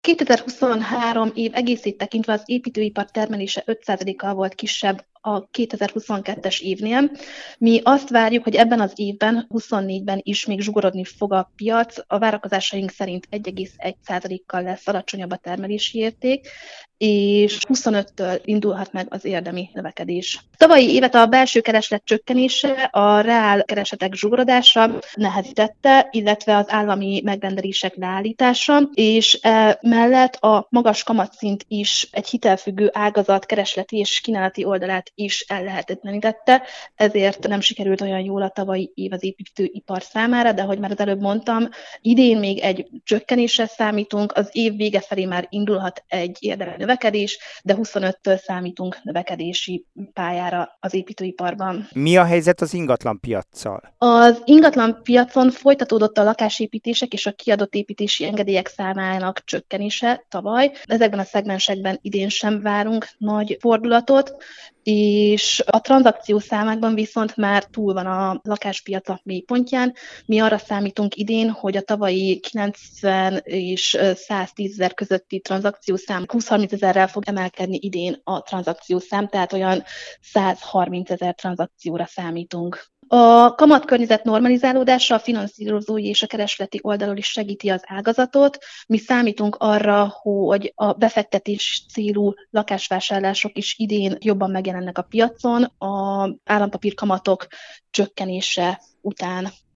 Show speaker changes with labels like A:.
A: 2023 év egészét tekintve az építőipar termelése 5%-kal volt kisebb a 2022-es évnél. Mi azt várjuk, hogy ebben az évben, 24-ben is még zsugorodni fog a piac. A várakozásaink szerint 1,1%-kal lesz alacsonyabb a termelési érték, és 25-től indulhat meg az érdemi növekedés. Tavalyi évet a belső kereslet csökkenése, a reál keresletek zsugorodása nehezítette, illetve az állami megrendelések leállítása, és mellett a magas kamatszint is egy hitelfüggő ágazat keresleti és kínálati oldalát is ellehetetlenítette, ezért nem sikerült olyan jól a tavalyi év az építőipar számára, de ahogy már az előbb mondtam, idén még egy csökkenésre számítunk, az év vége felé már indulhat egy érdemi növekedés, de 25-től számítunk növekedési pályára az építőiparban.
B: Mi a helyzet az ingatlan piaccal?
A: Az ingatlan piacon folytatódott a lakásépítések és a kiadott építési engedélyek számának csökkenése tavaly. Ezekben a szegmensekben idén sem várunk nagy fordulatot, és a tranzakció számákban viszont már túl van a lakáspiac mélypontján. Mi arra számítunk idén, hogy a tavalyi 90 és 110 ezer közötti tranzakciószám 20-30 ezerrel fog emelkedni idén a tranzakciószám, tehát olyan 130 ezer tranzakcióra számítunk. A kamatkörnyezet normalizálódása a finanszírozói és a keresleti oldalon is segíti az ágazatot. Mi számítunk arra, hogy a befektetés célú lakásvásárlások is idén jobban megjelennek a piacon, az állampapír kamatok csökkenése után.